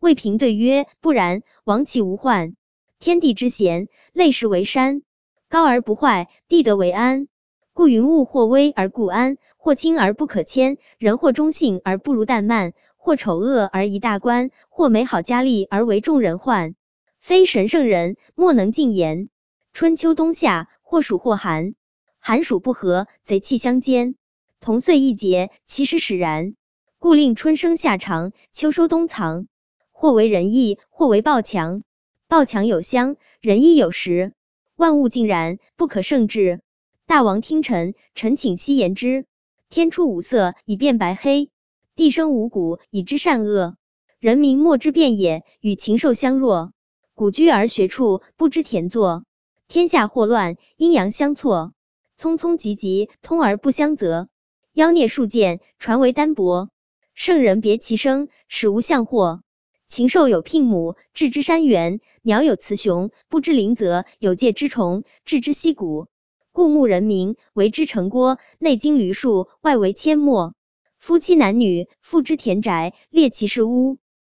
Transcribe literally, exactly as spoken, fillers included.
魏平对曰：不然，王其无患。天地之贤，类石为山，高而不坏，地得为安。故云物或危而固安，或轻而不可迁，人或忠信而不如怠慢，或丑恶而宜大观，或美好佳丽而为众人患。非神圣人，莫能尽言。春秋冬夏，或暑或寒，寒暑不和，贼气相间，同岁异节，其实使然。故令春生夏长，秋收冬藏。或为仁义，或为暴强。暴强有香，仁义有时。万物尽然，不可胜制。大王听臣，臣请息言之。天出五色，以辨白黑；地生五谷，以知善恶。人民莫之辨也，与禽兽相若。古居而学处，不知田作。天下祸乱，阴阳相错。匆匆急急，通而不相责。妖孽数见，传为单薄。圣人别其生，使无相祸。禽兽有牝母，置之山原；鸟有雌雄，不知林泽；有介之虫，置之溪谷。故牧人民，为之城郭，内经驴树，外为阡陌。夫妻男女，复之田宅，列其室屋。